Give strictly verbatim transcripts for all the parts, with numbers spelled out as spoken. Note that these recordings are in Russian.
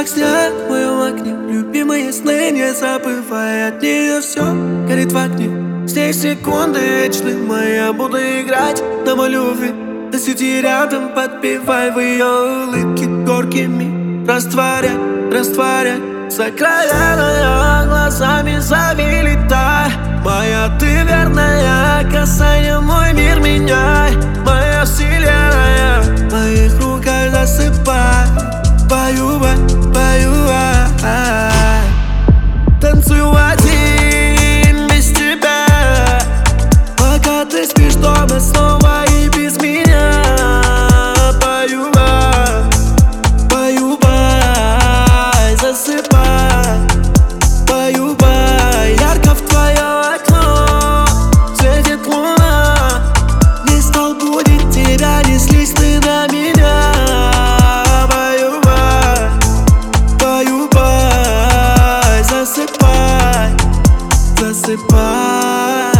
как снег в моем окне. Любимые сны, не забывай от нее. Все горит в огне, здесь секунды вечны. Моя буду играть на мою любви. Да сиди рядом, подпевай в ее улыбке горькими. Растворяй, растворяй, сокровенная, глазами зови, летай. Моя ты верная, касание мой мир меняй. Моя вселенная, в моих руках засыпай. Пою, пою, танцую один без тебя. Пока ты спишь дома снова и без меня. Пою, пою, засыпай. Пою, ярко в твое окно светит луна. Не стал будить тебя, не слезь ты на меня. Пою, пою, засыпай, засыпай.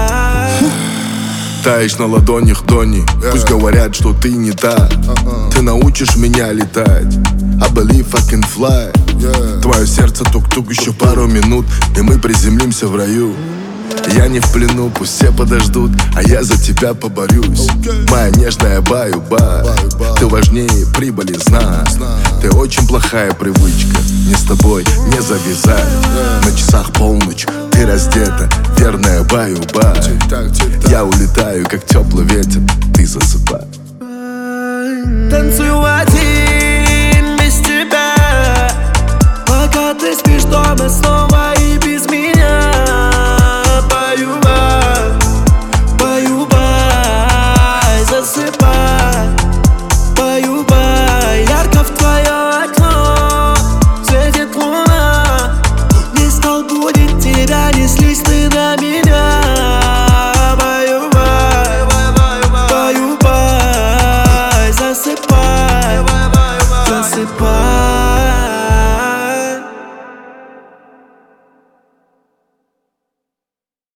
Таешь на ладонях Донни, yeah. Пусть говорят, что ты не та. uh-uh. Ты научишь меня летать. I believe I can fly. yeah. Твое сердце тук-тук, еще пару минут, и мы приземлимся в раю. Я не в плену, пусть все подождут, а я за тебя поборюсь. okay. Моя нежная баю-бай, ты важнее прибыли, знай. Ты очень плохая привычка, мне с тобой не завязать. yeah. На часах полночь, ты раздета, верная баю-бай. Я улетаю, как теплый ветер, ты засыпай. Танцую один